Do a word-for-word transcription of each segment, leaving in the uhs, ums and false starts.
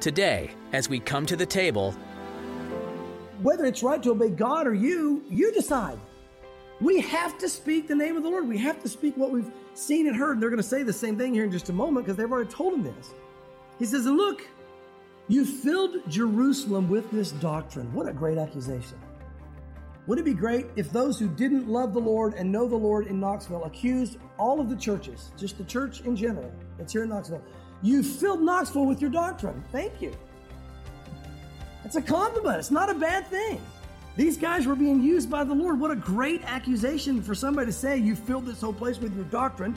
Today, as we come to the table, whether it's right to obey God or you, you decide. We have to speak the name of the Lord. We have to speak what we've seen and heard. And they're going to say the same thing here in just a moment because they've already told him this. He says, and look, you filled Jerusalem with this doctrine. What a great accusation. Would it be great if those who didn't love the Lord and know the Lord in Knoxville accused all of the churches, just the church in general, that's here in Knoxville, you filled Knoxville with your doctrine. Thank you. It's a compliment. It's not a bad thing. These guys were being used by the Lord. What a great accusation for somebody to say, you filled this whole place with your doctrine.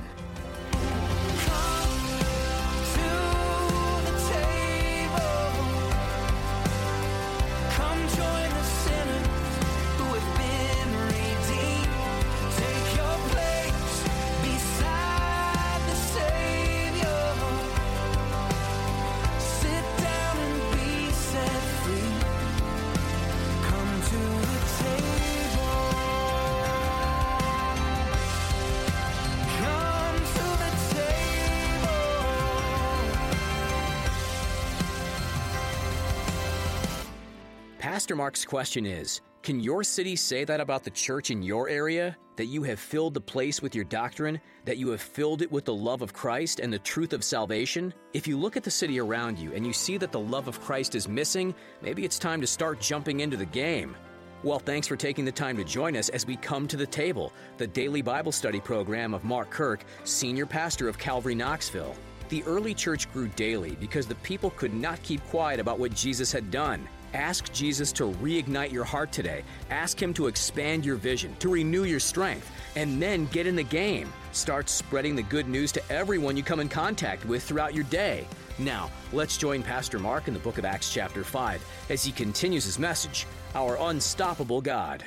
Pastor Mark's question is, can your city say that about the church in your area? That you have filled the place with your doctrine? That you have filled it with the love of Christ and the truth of salvation? If you look at the city around you and you see that the love of Christ is missing, maybe it's time to start jumping into the game. Well, thanks for taking the time to join us as we come to the table, the daily Bible study program of Mark Kirk, senior pastor of Calvary Knoxville. The early church grew daily because the people could not keep quiet about what Jesus had done. Ask Jesus to reignite your heart today. Ask Him to expand your vision, to renew your strength, and then get in the game. Start spreading the good news to everyone you come in contact with throughout your day. Now, let's join Pastor Mark in the book of Acts chapter five as he continues his message, Our Unstoppable God.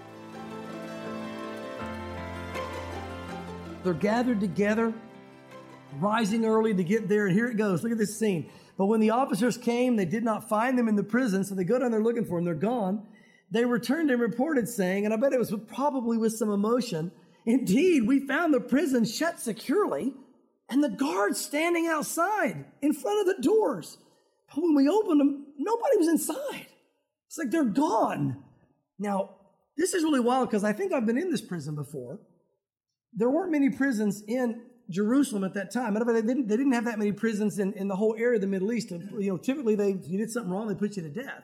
They're gathered together, rising early to get there, and here it goes. Look at this scene. But when the officers came, they did not find them in the prison, so they go down there looking for them. They're gone. They returned and reported, saying, and I bet it was probably with some emotion, indeed, we found the prison shut securely and the guards standing outside in front of the doors. But when we opened them, nobody was inside. It's like they're gone. Now, this is really wild because I think I've been in this prison before. There weren't many prisons in Jerusalem at that time. Matter of fact, they didn't, they didn't have that many prisons in, in the whole area of the Middle East. You know, typically, they, if you did something wrong, they put you to death.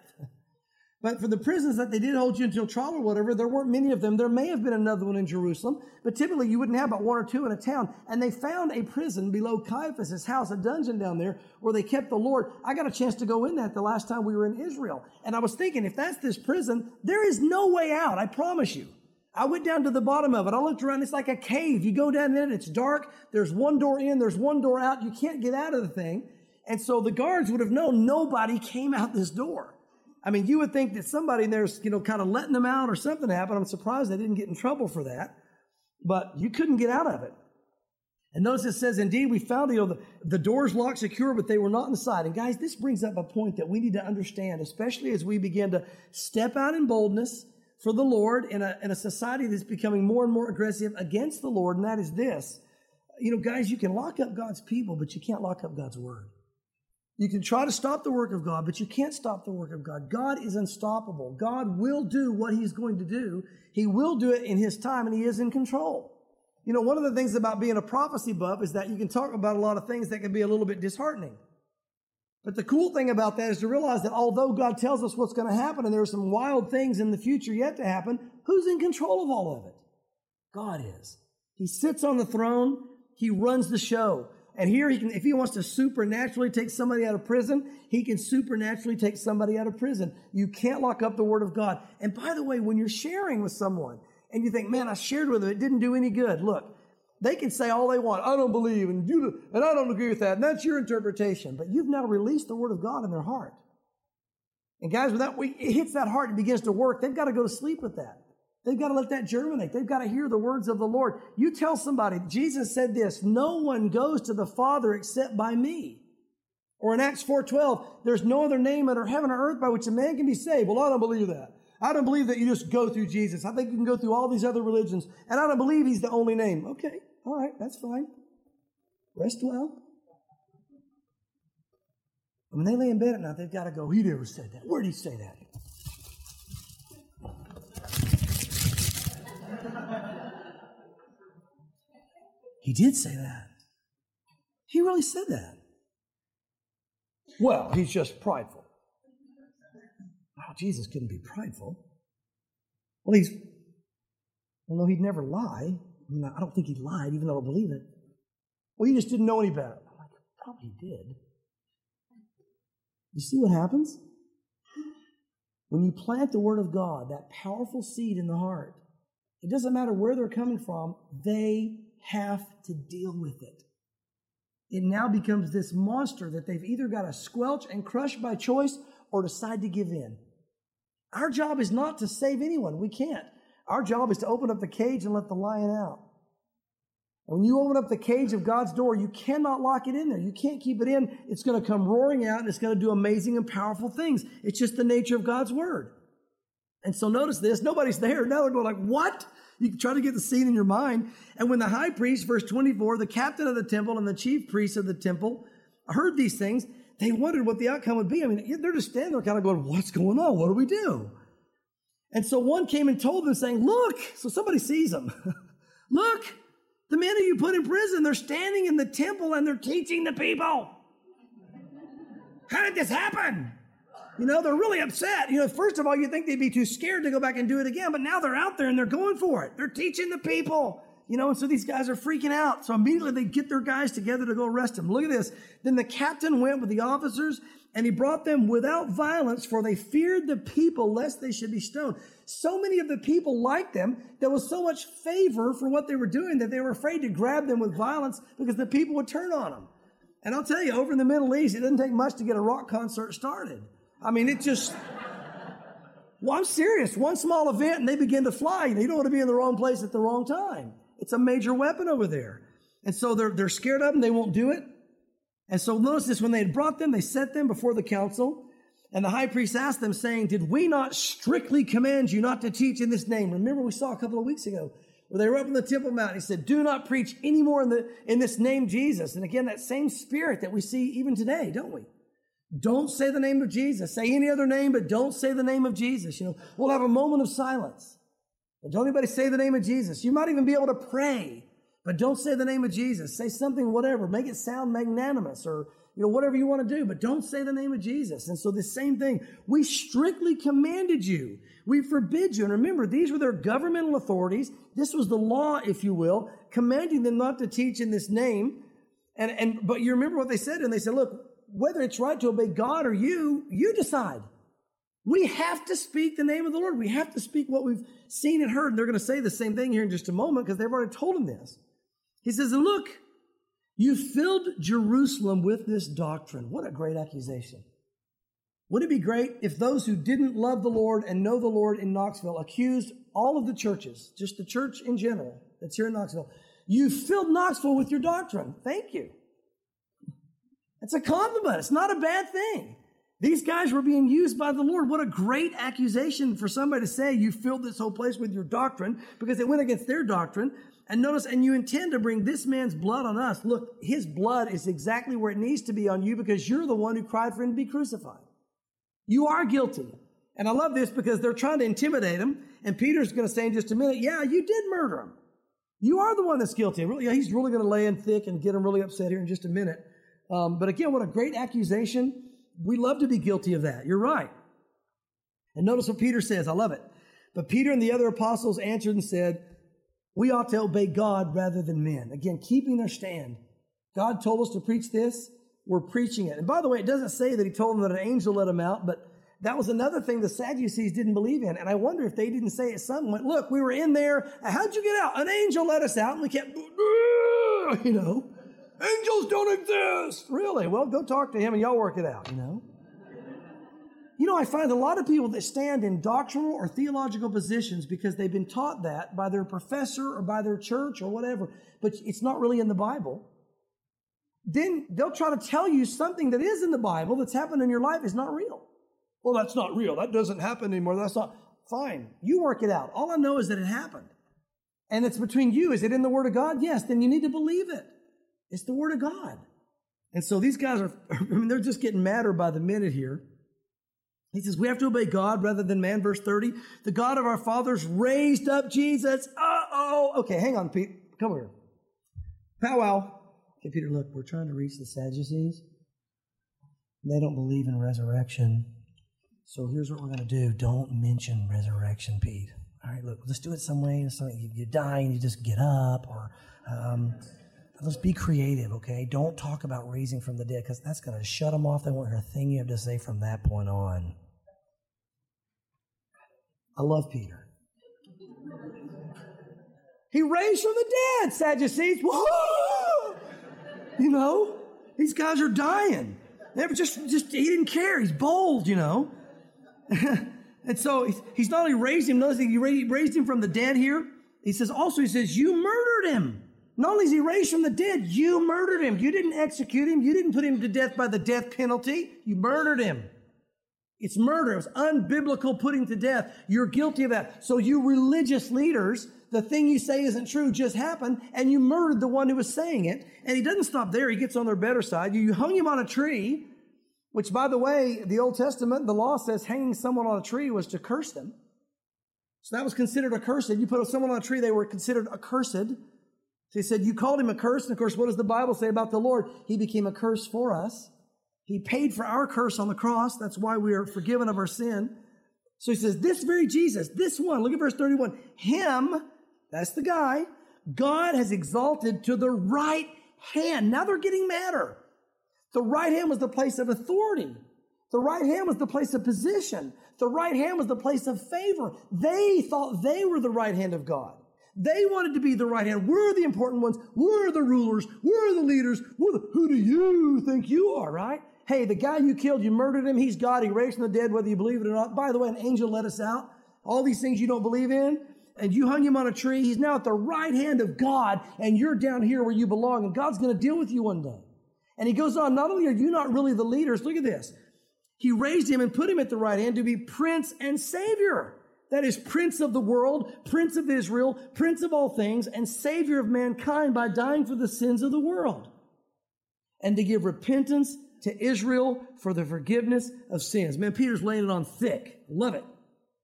But for the prisons that they did hold you until trial or whatever, there weren't many of them. There may have been another one in Jerusalem, but typically you wouldn't have about one or two in a town. And they found a prison below Caiaphas' house, a dungeon down there where they kept the Lord. I got a chance to go in that the last time we were in Israel. And I was thinking, if that's this prison, there is no way out, I promise you. I went down to the bottom of it. I looked around. It's like a cave. You go down in it. It's dark. There's one door in. There's one door out. You can't get out of the thing. And so the guards would have known nobody came out this door. I mean, you would think that somebody in there's, you know, kind of letting them out or something happened. I'm surprised they didn't get in trouble for that. But you couldn't get out of it. And notice it says, indeed, we found, you know, the, the doors locked secure, but they were not inside. And guys, this brings up a point that we need to understand, especially as we begin to step out in boldness for the Lord in a, in a society that's becoming more and more aggressive against the Lord, and that is this. You know, guys, you can lock up God's people, but you can't lock up God's word. You can try to stop the work of God, but you can't stop the work of God. God is unstoppable. God will do what He's going to do. He will do it in His time, and He is in control. You know, one of the things about being a prophecy buff is that you can talk about a lot of things that can be a little bit disheartening. But the cool thing about that is to realize that although God tells us what's going to happen and there are some wild things in the future yet to happen, who's in control of all of it? God is. He sits on the throne. He runs the show. And here, he can, if He wants to supernaturally take somebody out of prison, He can supernaturally take somebody out of prison. You can't lock up the Word of God. And by the way, when you're sharing with someone and you think, man, I shared with them, it didn't do any good. Look, they can say all they want. I don't believe, and you, and I don't agree with that, and that's your interpretation. But you've now released the Word of God in their heart. And guys, when that, it hits that heart and begins to work, they've got to go to sleep with that. They've got to let that germinate. They've got to hear the words of the Lord. You tell somebody, Jesus said this, no one goes to the Father except by me. Or in Acts four twelve, there's no other name under heaven or earth by which a man can be saved. Well, I don't believe that. I don't believe that you just go through Jesus. I think you can go through all these other religions, and I don't believe He's the only name. Okay, all right, that's fine. Rest well. And when they lay in bed at night, they've got to go, he never said that. Where did he say that? He did say that. He really said that. Well, he's just prideful. Wow, Jesus couldn't be prideful. Well, he's, well, no, he'd never lie. I mean, I don't think he lied, even though I don't believe it. Well, he just didn't know any better. I'm like, probably did. You see what happens? When you plant the Word of God, that powerful seed in the heart, it doesn't matter where they're coming from, they have to deal with it. It now becomes this monster that they've either got to squelch and crush by choice or decide to give in. Our job is not to save anyone. We can't. Our job is to open up the cage and let the lion out. And when you open up the cage of God's door, you cannot lock it in there. You can't keep it in. It's going to come roaring out and it's going to do amazing and powerful things. It's just the nature of God's Word. And so notice this. Nobody's there. Now they're going like, what? You can try to get the scene in your mind. And when the high priest, verse twenty-four, the captain of the temple and the chief priests of the temple heard these things, they wondered what the outcome would be. I mean, they're just standing there kind of going, what's going on? What do we do? And so one came and told them saying, look, so somebody sees them. Look, the men who you put in prison, they're standing in the temple and they're teaching the people. How did this happen? You know, they're really upset. You know, first of all, you'd think they'd be too scared to go back and do it again, but now they're out there and they're going for it. They're teaching the people. You know, and so these guys are freaking out. So immediately they get their guys together to go arrest him. Look at this. Then the captain went with the officers and he brought them without violence, for they feared the people lest they should be stoned. So many of the people liked them. There was so much favor for what they were doing that they were afraid to grab them with violence because the people would turn on them. And I'll tell you, over in the Middle East, it doesn't take much to get a rock concert started. I mean, it just, well, I'm serious. One small event and they begin to fly. You know, you don't want to be in the wrong place at the wrong time. It's a major weapon over there. And so they're, they're scared of them. They won't do it. And so notice this, when they had brought them, they set them before the council. And the high priest asked them, saying, did we not strictly command you not to teach in this name? Remember, we saw a couple of weeks ago where they were up on the Temple Mount. He said, do not preach anymore in, the, in this name, Jesus. And again, that same spirit that we see even today, don't we? Don't say the name of Jesus. Say any other name, but don't say the name of Jesus. You know, we'll have a moment of silence. But don't anybody say the name of Jesus. You might even be able to pray, but don't say the name of Jesus. Say something, whatever. Make it sound magnanimous or, you know, whatever you want to do, but don't say the name of Jesus. And so the same thing, we strictly commanded you. We forbid you. And remember, these were their governmental authorities. This was the law, if you will, commanding them not to teach in this name. And, and, but you remember what they said, and they said, look, whether it's right to obey God or you, you decide. We have to speak the name of the Lord. We have to speak what we've seen and heard. And they're going to say the same thing here in just a moment because they've already told him this. He says, look, you filled Jerusalem with this doctrine. What a great accusation. Would it be great if those who didn't love the Lord and know the Lord in Knoxville accused all of the churches, just the church in general that's here in Knoxville, you filled Knoxville with your doctrine. Thank you. It's a compliment. It's not a bad thing. These guys were being used by the Lord. What a great accusation for somebody to say you filled this whole place with your doctrine, because it went against their doctrine. And notice, and you intend to bring this man's blood on us. Look, his blood is exactly where it needs to be on you because you're the one who cried for him to be crucified. You are guilty. And I love this because they're trying to intimidate him. And Peter's going to say in just a minute, yeah, you did murder him. You are the one that's guilty. Really, he's really going to lay in thick and get him really upset here in just a minute. Um, but again, what a great accusation. We love to be guilty of that. You're right. And notice what Peter says. I love it. But Peter and the other apostles answered and said, we ought to obey God rather than men. Again, keeping their stand. God told us to preach this. We're preaching it. And by the way, it doesn't say that he told them that an angel let him out, but that was another thing the Sadducees didn't believe in. And I wonder if they didn't say at some point, look, we were in there. How'd you get out? An angel let us out. And we kept, you know, angels don't exist. Really? Well, go talk to him and y'all work it out, you know. You know, I find a lot of people that stand in doctrinal or theological positions because they've been taught that by their professor or by their church or whatever, but it's not really in the Bible. Then they'll try to tell you something that is in the Bible that's happened in your life is not real. Well, that's not real. That doesn't happen anymore. That's not. Fine. You work it out. All I know is that it happened. And it's between you. Is it in the Word of God? Yes. Then you need to believe it. It's the Word of God. And so these guys are, I mean, they're just getting madder by the minute here. He says, we have to obey God rather than man. Verse thirty, the God of our fathers raised up Jesus. Uh-oh. Okay, hang on, Pete. Come over here. Powwow. Okay, Peter, look, we're trying to reach the Sadducees. They don't believe in resurrection. So here's what we're going to do. Don't mention resurrection, Pete. All right, look, let's do it some way. So you, you die and you just get up, or um, let's be creative, okay? Don't talk about raising from the dead, because that's going to shut them off. They won't hear a thing you have to say from that point on. I love Peter. He raised from the dead, Sadducees. Whoa! You know, these guys are dying. They were just, just, he didn't care. He's bold, you know. And so he's not only raised him, notice he raised him from the dead here. He says also, he says, you murdered him. Not only is he raised from the dead, you murdered him. You didn't execute him. You didn't put him to death by the death penalty. You murdered him. It's murder. It's unbiblical putting to death. You're guilty of that. So you religious leaders, the thing you say isn't true just happened, and you murdered the one who was saying it. And he doesn't stop there. He gets on their better side. You hung him on a tree, which, by the way, the Old Testament, the law says hanging someone on a tree was to curse them. So that was considered accursed. You put someone on a tree, they were considered accursed. So he said, you called him accursed. And of course, what does the Bible say about the Lord? He became a curse for us. He paid for our curse on the cross. That's why we are forgiven of our sin. So he says, this very Jesus, this one, look at verse thirty-one. Him, that's the guy, God has exalted to the right hand. Now they're getting madder. The right hand was the place of authority. The right hand was the place of position. The right hand was the place of favor. They thought they were the right hand of God. They wanted to be the right hand. We're the important ones. We're the rulers. We're the leaders. We're the, who do you think you are, right? Hey, the guy you killed, you murdered him. He's God. He raised from the dead, whether you believe it or not. By the way, an angel let us out. All these things you don't believe in. And you hung him on a tree. He's now at the right hand of God. And you're down here where you belong. And God's going to deal with you one day. And he goes on, not only are you not really the leaders, look at this. He raised him and put him at the right hand to be Prince and Savior. That is Prince of the world, Prince of Israel, Prince of all things, and Savior of mankind by dying for the sins of the world. And to give repentance to Israel for the forgiveness of sins. Man, Peter's laying it on thick. Love it.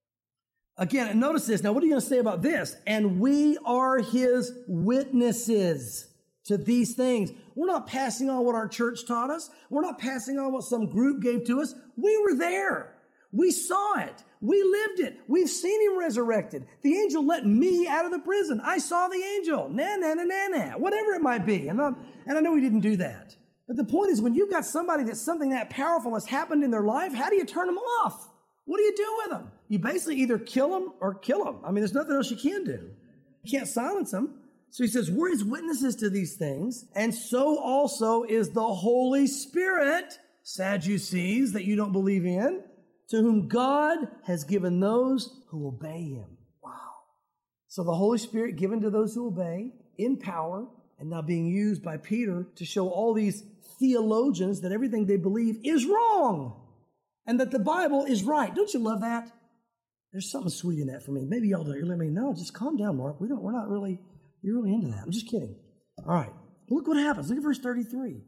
Again, and notice this. Now, what are you going to say about this? And we are his witnesses to these things. We're not passing on what our church taught us. We're not passing on what some group gave to us. We were there. We saw it. We lived it. We've seen him resurrected. The angel let me out of the prison. I saw the angel. Na, na, na, na, na. Whatever it might be. And, I'm, and I know he didn't do that. But the point is, when you've got somebody that something that powerful has happened in their life, how do you turn them off? What do you do with them? You basically either kill them or kill them. I mean, there's nothing else you can do. You can't silence them. So he says, we're his witnesses to these things, and so also is the Holy Spirit, Sadducees, that you don't believe in, to whom God has given those who obey him. Wow. So the Holy Spirit given to those who obey in power, and now being used by Peter to show all these theologians that everything they believe is wrong, and that the Bible is right. Don't you love that? There's something sweet in that for me. Maybe y'all don't. You're letting me know. Just calm down, Mark. We don't, we're not really... You're really into that. I'm just kidding. All right. Look what happens. Look at verse thirty-three.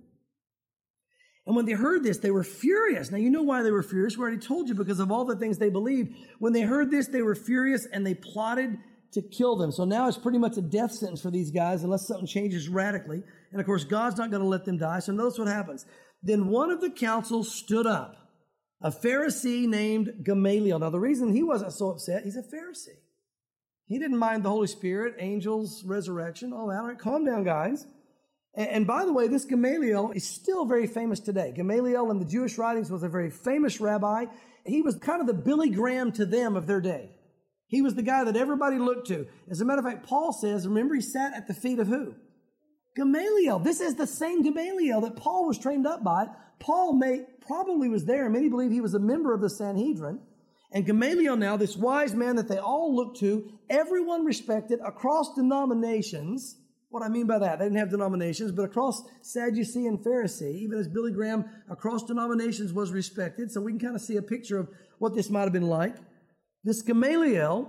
And when they heard this, they were furious. Now, you know why they were furious. We already told you, because of all the things they believed. When they heard this, they were furious and they plotted to kill them. So now it's pretty much a death sentence for these guys unless something changes radically. And of course, God's not going to let them die. So notice what happens. Then one of the council stood up, a Pharisee named Gamaliel. Now, the reason he wasn't so upset, he's a Pharisee. He didn't mind the Holy Spirit, angels, resurrection, all that. All right, calm down, guys. And, and by the way, this Gamaliel is still very famous today. Gamaliel in the Jewish writings was a very famous rabbi. He was kind of the Billy Graham to them of their day. He was the guy that everybody looked to. As a matter of fact, Paul says, remember, he sat at the feet of who? Gamaliel. This is the same Gamaliel that Paul was trained up by. Paul may probably was there. Many believe he was a member of the Sanhedrin. And Gamaliel now, this wise man that they all looked to, everyone respected across denominations. What I mean by that, they didn't have denominations, but across Sadducee and Pharisee, even as Billy Graham, across denominations was respected. So we can kind of see a picture of what this might have been like. This Gamaliel,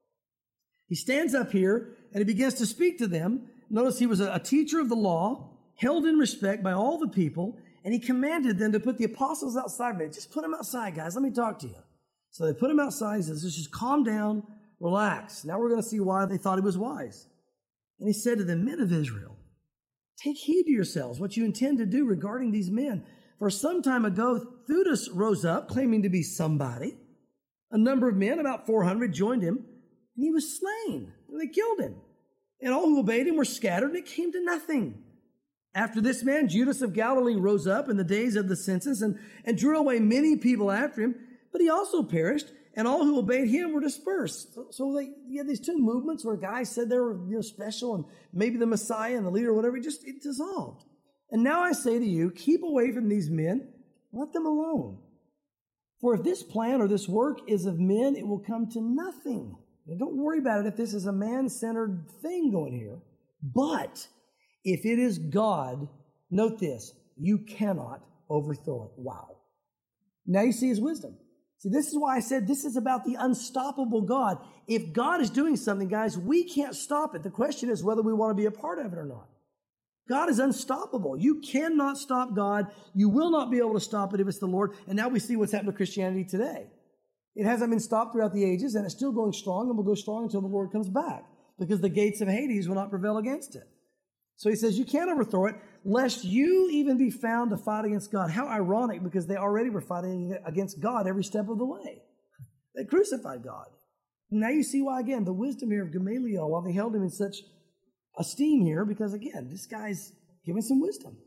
he stands up here and he begins to speak to them. Notice he was a teacher of the law. held in respect by all the people, and he commanded them to put the apostles outside. Just put them outside, guys. Let me talk to you. So they put him outside. He says, just calm down, relax. Now we're going to see why they thought he was wise. And he said to the men of Israel, take heed to yourselves what you intend to do regarding these men. For some time ago, Theudas rose up, claiming to be somebody. A number of men, about four hundred, joined him, and he was slain. They killed him. And all who obeyed him were scattered, and it came to nothing. After this man, Judas of Galilee rose up in the days of the census and, and drew away many people after him, but he also perished, and all who obeyed him were dispersed. So, so they, you had these two movements where guys said they were, you know, special, and maybe the Messiah and the leader or whatever, it just it dissolved. And now I say to you, keep away from these men, let them alone. For if this plan or this work is of men, it will come to nothing. Now, don't worry about it if this is a man-centered thing going here. But if it is God, note this, you cannot overthrow it. Wow. Now you see his wisdom. See, this is why I said this is about the unstoppable God. If God is doing something, guys, we can't stop it. The question is whether we want to be a part of it or not. God is unstoppable. You cannot stop God. You will not be able to stop it if it's the Lord. And now we see what's happened to Christianity today. It hasn't been stopped throughout the ages, and it's still going strong and will go strong until the Lord comes back, because the gates of Hades will not prevail against it. So he says, you can't overthrow it, lest you even be found to fight against God. How ironic, because they already were fighting against God every step of the way. They crucified God. Now you see why, again, the wisdom here of Gamaliel, while they held him in such esteem here, because, again, this guy's giving some wisdom.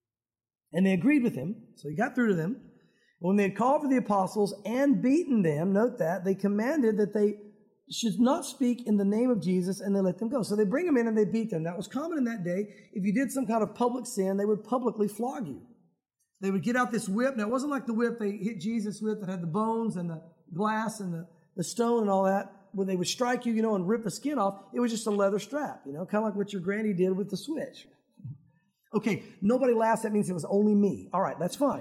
And they agreed with him, so he got through to them. When they had called for the apostles and beaten them, note that, they commanded that they should not speak in the name of Jesus, and they let them go. So they bring them in and they beat them. That was common in that day. If you did some kind of public sin, they would publicly flog you. They would get out this whip. Now, it wasn't like the whip they hit Jesus with that had the bones and the glass and the, the stone and all that, where they would strike you, you know, and rip the skin off. It was just a leather strap, you know, kind of like what your granny did with the switch. Okay, nobody laughs. That means it was only me. All right, that's fine.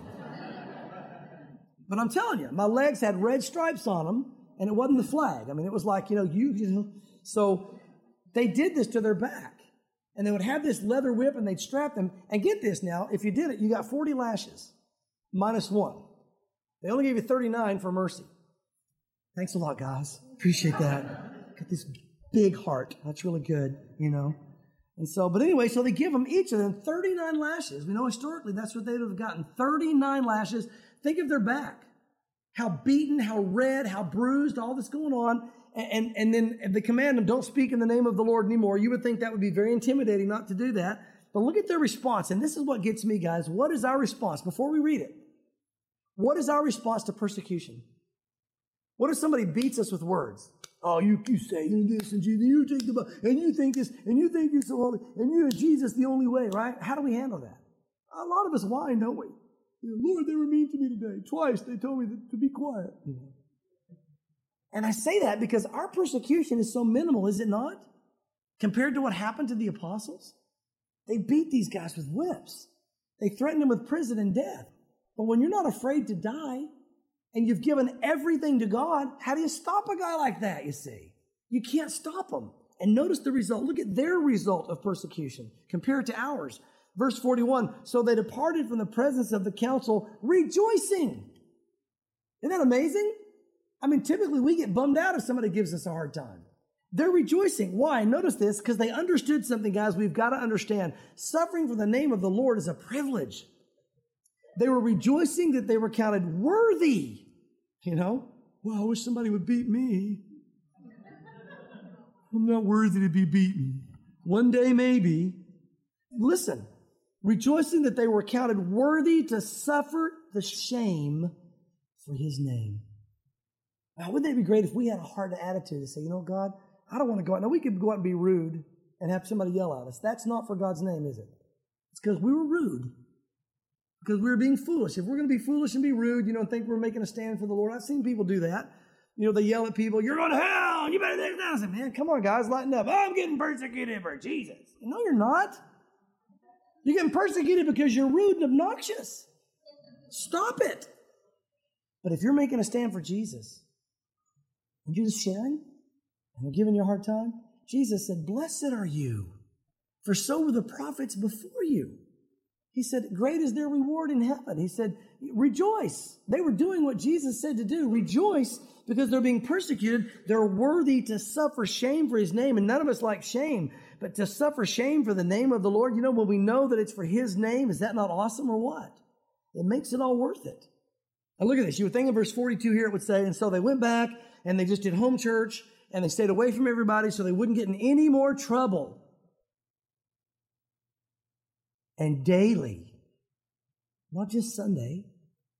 But I'm telling you, my legs had red stripes on them, and it wasn't the flag. I mean, it was like, you know, you, you know. So they did this to their back. And they would have this leather whip, and they'd strap them. And get this now, if you did it, you got forty lashes, minus one. They only gave you thirty-nine for mercy. Thanks a lot, guys. Appreciate that. Got this big heart. That's really good, you know. And so, but anyway, so they give them, each of them, thirty-nine lashes. We know historically that's what they would have gotten, thirty-nine lashes. Think of their back. How beaten, how red, how bruised, all this going on. And, and, and then if they command them, don't speak in the name of the Lord anymore. You would think that would be very intimidating not to do that. But look at their response. And this is what gets me, guys. What is our response? Before we read it, what is our response to persecution? What if somebody beats us with words? Oh, you, you say this, and you take the, and you think this, and you think you're so holy, and you and Jesus the only way, right? How do we handle that? A lot of us whine, don't we? Lord, they were mean to me today. Twice they told me to be quiet. And I say that because our persecution is so minimal, is it not? Compared to what happened to the apostles. They beat these guys with whips. They threatened them with prison and death. But when you're not afraid to die, and you've given everything to God, how do you stop a guy like that, you see? You can't stop him. And notice the result. Look at their result of persecution compared to ours. Verse forty-one, so they departed from the presence of the council rejoicing. Isn't that amazing? I mean, typically we get bummed out if somebody gives us a hard time. They're rejoicing. Why? Notice this, because they understood something, guys, we've got to understand. Suffering for the name of the Lord is a privilege. They were rejoicing that they were counted worthy. You know? Well, I wish somebody would beat me. I'm not worthy to be beaten. One day, maybe. Listen. Rejoicing that they were counted worthy to suffer the shame for his name. Now, wouldn't that be great if we had a hard attitude to say, you know, God, I don't want to go out. Now, we could go out and be rude and have somebody yell at us. That's not for God's name, is it? It's because we were rude. Because we were being foolish. If we're going to be foolish and be rude, you know, and think we're making a stand for the Lord. I've seen people do that. You know, they yell at people, you're going to hell, you better do this. Man, come on, guys, lighten up. I'm getting persecuted for Jesus. No, you're not. You're getting persecuted because you're rude and obnoxious. Stop it. But if you're making a stand for Jesus, and you're just sharing, and you're giving you a hard time, Jesus said, blessed are you, for so were the prophets before you. He said, great is their reward in heaven. He said, rejoice. They were doing what Jesus said to do. Rejoice because they're being persecuted. They're worthy to suffer shame for his name. And none of us like shame, but to suffer shame for the name of the Lord. You know, when we know that it's for his name, is that not awesome or what? It makes it all worth it. And look at this. You would think in verse forty-two here it would say, and so they went back and they just did home church and they stayed away from everybody so they wouldn't get in any more trouble. And daily, not just Sunday,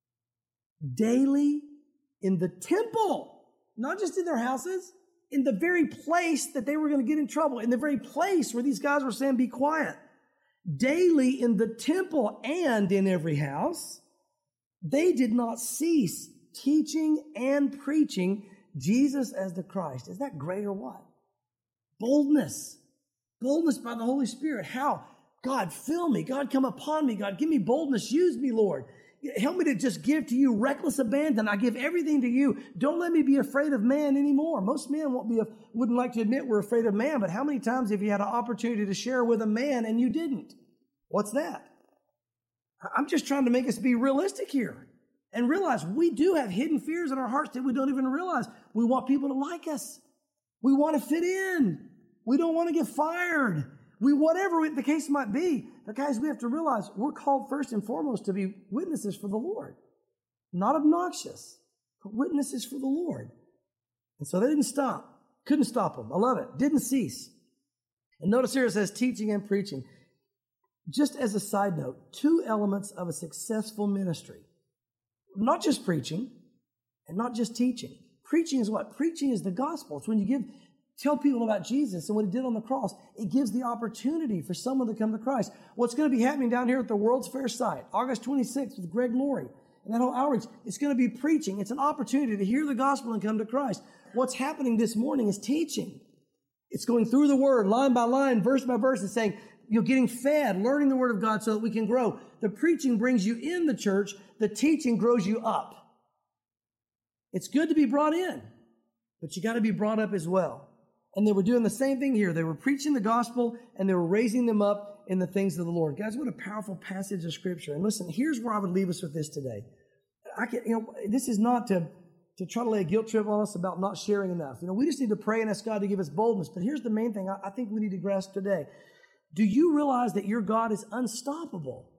daily in the temple, not just in their houses, in the very place that they were going to get in trouble, in the very place where these guys were saying, be quiet. Daily in the temple and in every house, they did not cease teaching and preaching Jesus as the Christ. Is that great or what? Boldness. Boldness by the Holy Spirit. How? God, fill me. God, come upon me. God, give me boldness. Use me, Lord. Help me to just give to you reckless abandon. I give everything to you. Don't let me be afraid of man anymore. Most men won't be, wouldn't like to admit we're afraid of man, but how many times have you had an opportunity to share with a man and you didn't? What's that? I'm just trying to make us be realistic here and realize we do have hidden fears in our hearts that we don't even realize. We want people to like us. We want to fit in. We don't want to get fired. We, whatever the case might be. But guys, we have to realize we're called first and foremost to be witnesses for the Lord. Not obnoxious, but witnesses for the Lord. And so they didn't stop. Couldn't stop them. I love it. Didn't cease. And notice here it says teaching and preaching. Just as a side note, two elements of a successful ministry. Not just preaching and not just teaching. Preaching is what? Preaching is the gospel. It's when you give, tell people about Jesus and what he did on the cross. It gives the opportunity for someone to come to Christ. What's going to be happening down here at the World's Fair site, August twenty-sixth with Greg Laurie and that whole outreach, it's going to be preaching. It's an opportunity to hear the gospel and come to Christ. What's happening this morning is teaching. It's going through the word, line by line, verse by verse, and saying, you're getting fed, learning the word of God so that we can grow. The preaching brings you in the church. The teaching grows you up. It's good to be brought in, but you got to be brought up as well. And they were doing the same thing here. They were preaching the gospel and they were raising them up in the things of the Lord. Guys, what a powerful passage of scripture. And listen, here's where I would leave us with this today. I can, you know, this is not to, to try to lay a guilt trip on us about not sharing enough. You know, we just need to pray and ask God to give us boldness. But here's the main thing I, I think we need to grasp today. Do you realize that your God is unstoppable?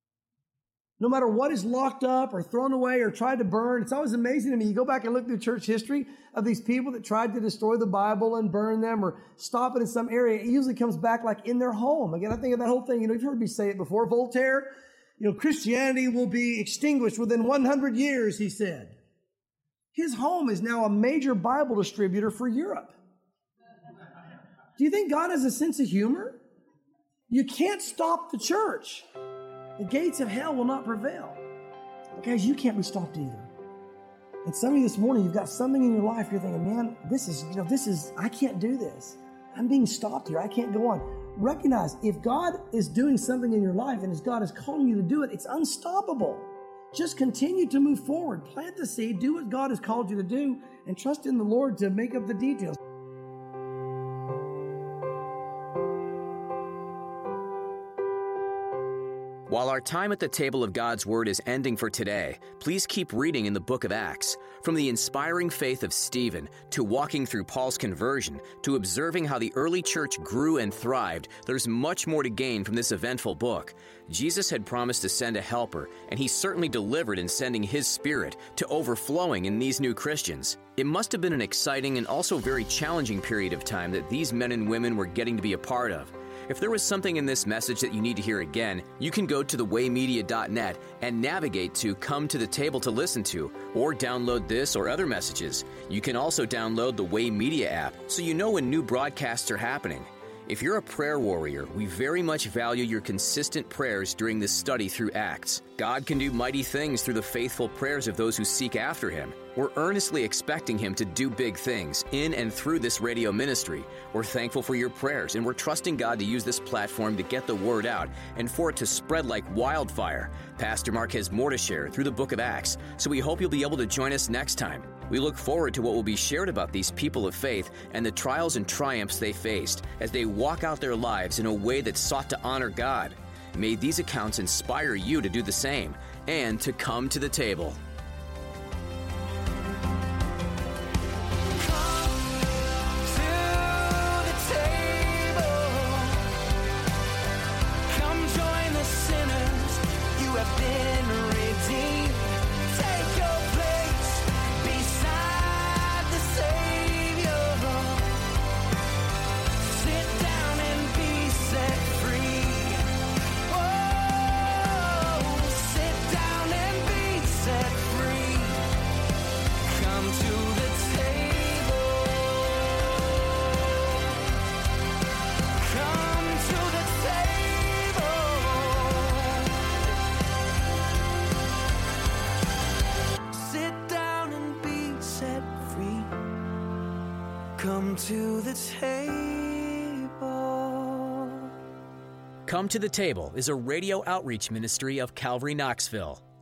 No matter what is locked up or thrown away or tried to burn, it's always amazing to me. You go back and look through church history of these people that tried to destroy the Bible and burn them or stop it in some area. It usually comes back like in their home. Again, I think of that whole thing. You know, you've heard me say it before. Voltaire, you know, Christianity will be extinguished within one hundred years, he said. His home is now a major Bible distributor for Europe. Do you think God has a sense of humor? You can't stop the church. The gates of hell will not prevail. But guys, you can't be stopped either. And some of you this morning, you've got something in your life, you're thinking, man, this is, you know, this is, I can't do this. I'm being stopped here. I can't go on. Recognize, if God is doing something in your life and as God is calling you to do it, it's unstoppable. Just continue to move forward. Plant the seed, do what God has called you to do, and trust in the Lord to make up the details. While our time at the table of God's Word is ending for today, please keep reading in the book of Acts. From the inspiring faith of Stephen, to walking through Paul's conversion, to observing how the early church grew and thrived, there's much more to gain from this eventful book. Jesus had promised to send a helper, and he certainly delivered in sending his Spirit to overflowing in these new Christians. It must have been an exciting and also very challenging period of time that these men and women were getting to be a part of. If there was something in this message that you need to hear again, you can go to the way media dot net and navigate to Come to the Table to listen to, or download this or other messages. You can also download the Way Media app so you know when new broadcasts are happening. If you're a prayer warrior, we very much value your consistent prayers during this study through Acts. God can do mighty things through the faithful prayers of those who seek after Him. We're earnestly expecting Him to do big things in and through this radio ministry. We're thankful for your prayers, and we're trusting God to use this platform to get the word out and for it to spread like wildfire. Pastor Mark has more to share through the book of Acts, so we hope you'll be able to join us next time. We look forward to what will be shared about these people of faith and the trials and triumphs they faced as they walk out their lives in a way that sought to honor God. May these accounts inspire you to do the same and to come to the table. Come to the table. Come to the Table is a radio outreach ministry of Calvary Knoxville.